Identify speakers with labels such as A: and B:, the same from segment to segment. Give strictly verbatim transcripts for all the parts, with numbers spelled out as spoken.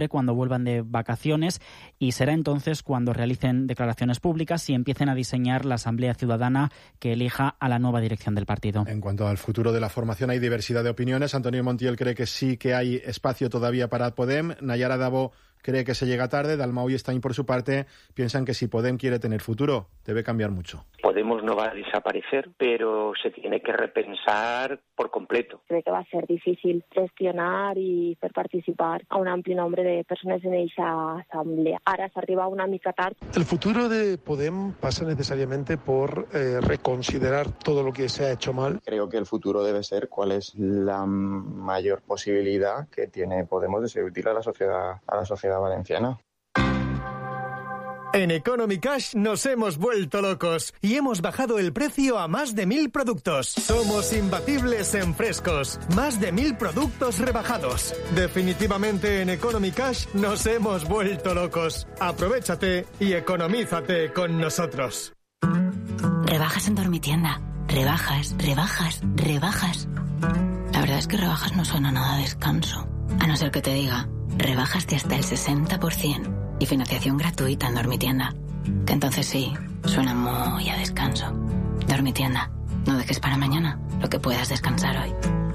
A: septiembre, cuando vuelvan de vacaciones, y será entonces cuando realicen declaraciones públicas y empiecen a diseñar la Asamblea Ciudadana que elija a la nueva dirección del partido.
B: En cuanto al futuro de la formación, hay diversidad de opiniones. Antonio Montiel cree que sí que hay espacio todavía para Podem. Nayara Dabo cree que se llega tarde. Dalmau y Stein, por su parte, piensan que si Podem quiere tener futuro, debe cambiar mucho.
C: Podemos no va a desaparecer, pero se tiene que repensar por completo.
D: Crec que va a ser difícil gestionar i fer participar a un ampli nombre de persones en esa asamblea. Ara s'arriba una mica tard.
E: El futuro de Podem pasa necesariamente por eh, reconsiderar todo lo que se ha hecho mal.
F: Creo que el futuro debe ser cuál es la mayor posibilidad que tiene Podemos de ser útil a la sociedad, a la sociedad valenciana.
G: En Economy Cash nos hemos vuelto locos y hemos bajado el precio a más de mil productos. Somos imbatibles en frescos. Más de mil productos rebajados. Definitivamente en Economy Cash nos hemos vuelto locos. Aprovéchate y economízate con nosotros.
H: Rebajas en Dormitienda. Rebajas, rebajas, rebajas. La verdad es que rebajas no suena nada a descanso. A no ser que te diga, rebajas de hasta el sesenta por ciento. Y financiación gratuita en Dormitienda. Que entonces sí, suena muy a descanso. Dormitienda, no dejes para mañana lo que puedas descansar hoy.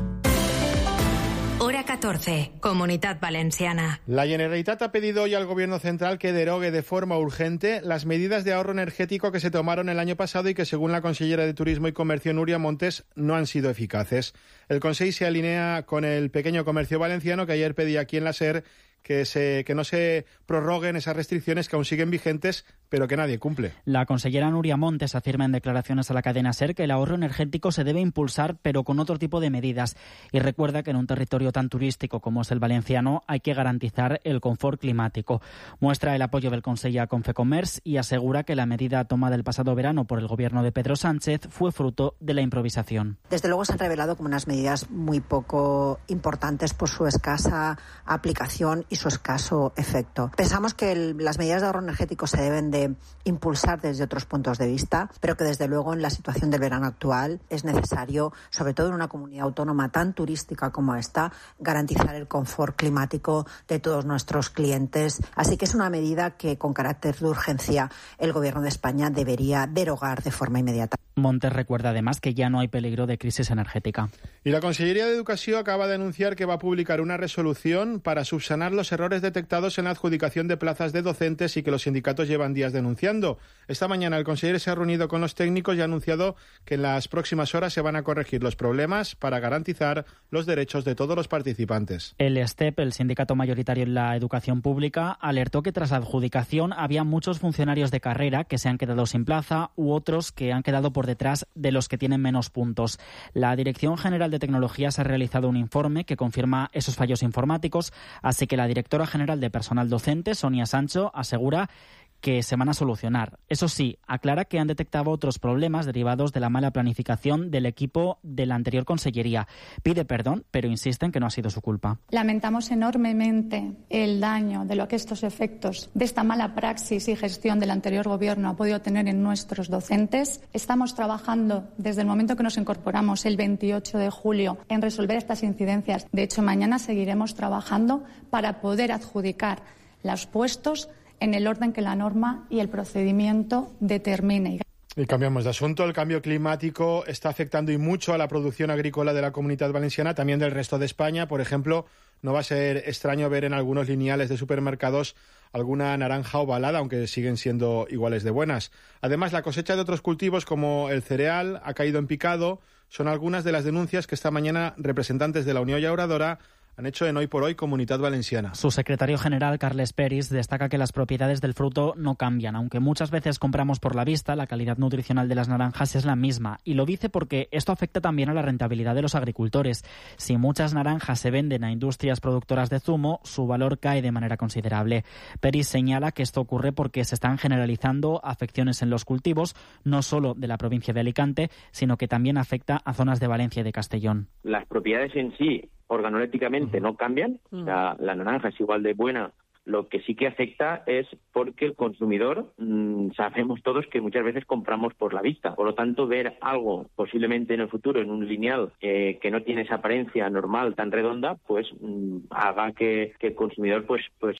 I: Hora catorce, Comunidad Valenciana.
B: La Generalitat ha pedido hoy al Gobierno central que derogue de forma urgente las medidas de ahorro energético que se tomaron el año pasado y que, según la consellera de Turismo y Comercio, Núria Montes, no han sido eficaces. El Consejo se alinea con el pequeño comercio valenciano, que ayer pedía aquí en la SER que, se, que no se prorroguen esas restricciones que aún siguen vigentes, pero que nadie cumple.
A: La consellera Núria Montes afirma en declaraciones a la cadena SER que el ahorro energético se debe impulsar, pero con otro tipo de medidas. Y recuerda que en un territorio tan turístico como es el valenciano hay que garantizar el confort climático. Muestra el apoyo del Consejo a Confecommerce y asegura que la medida tomada el pasado verano por el gobierno de Pedro Sánchez fue fruto de la improvisación.
J: Desde luego se han revelado como unas medidas muy poco importantes por su escasa aplicación y su escaso efecto. Pensamos que el, las medidas de ahorro energético se deben de impulsar desde otros puntos de vista, pero que desde luego en la situación del verano actual es necesario, sobre todo en una comunidad autónoma tan turística como esta, garantizar el confort climático de todos nuestros clientes. Así que es una medida que con carácter de urgencia el Gobierno de España debería derogar de forma inmediata.
A: Montes recuerda además que ya no hay peligro de crisis energética.
B: Y la Consellería de Educación acaba de anunciar que va a publicar una resolución para subsanar los errores detectados en la adjudicación de plazas de docentes y que los sindicatos llevan días denunciando. Esta mañana el consejero se ha reunido con los técnicos y ha anunciado que en las próximas horas se van a corregir los problemas para garantizar los derechos de todos los participantes.
A: El STEP, el sindicato mayoritario en la educación pública, alertó que tras la adjudicación había muchos funcionarios de carrera que se han quedado sin plaza u otros que han quedado por detrás de los que tienen menos puntos. La Dirección General de Tecnologías ha realizado un informe que confirma esos fallos informáticos, así que la directora general de Personal Docente, Sonia Sancho, asegura que se van a solucionar. Eso sí, aclara que han detectado otros problemas derivados de la mala planificación del equipo de la anterior consellería. Pide perdón, pero insiste en que no ha sido su culpa.
K: Lamentamos enormemente el daño de lo que estos efectos de esta mala praxis y gestión del anterior gobierno ha podido tener en nuestros docentes. Estamos trabajando desde el momento que nos incorporamos el veintiocho de julio en resolver estas incidencias. De hecho, mañana seguiremos trabajando para poder adjudicar los puestos en el orden que la norma y el procedimiento determine.
B: Y cambiamos de asunto. El cambio climático está afectando y mucho a la producción agrícola de la Comunidad Valenciana, también del resto de España. Por ejemplo, no va a ser extraño ver en algunos lineales de supermercados alguna naranja ovalada, aunque siguen siendo iguales de buenas. Además, la cosecha de otros cultivos como el cereal ha caído en picado. Son algunas de las denuncias que esta mañana representantes de la Unión Llauradora han hecho en Hoy por Hoy Comunidad Valenciana.
A: Su secretario general, Carles Peris, destaca que las propiedades del fruto no cambian. Aunque muchas veces compramos por la vista, la calidad nutricional de las naranjas es la misma. Y lo dice porque esto afecta también a la rentabilidad de los agricultores. Si muchas naranjas se venden a industrias productoras de zumo, su valor cae de manera considerable. Peris señala que esto ocurre porque se están generalizando afecciones en los cultivos, no solo de la provincia de Alicante, sino que también afecta a zonas de Valencia y de Castellón.
C: Las propiedades en sí organolépticamente no cambian, o sea, la naranja es igual de buena. Lo que sí que afecta es porque el consumidor, mmm, sabemos todos que muchas veces compramos por la vista. Por lo tanto, ver algo posiblemente en el futuro en un lineal eh, que no tiene esa apariencia normal tan redonda, pues mmm, haga que, que el consumidor pues pues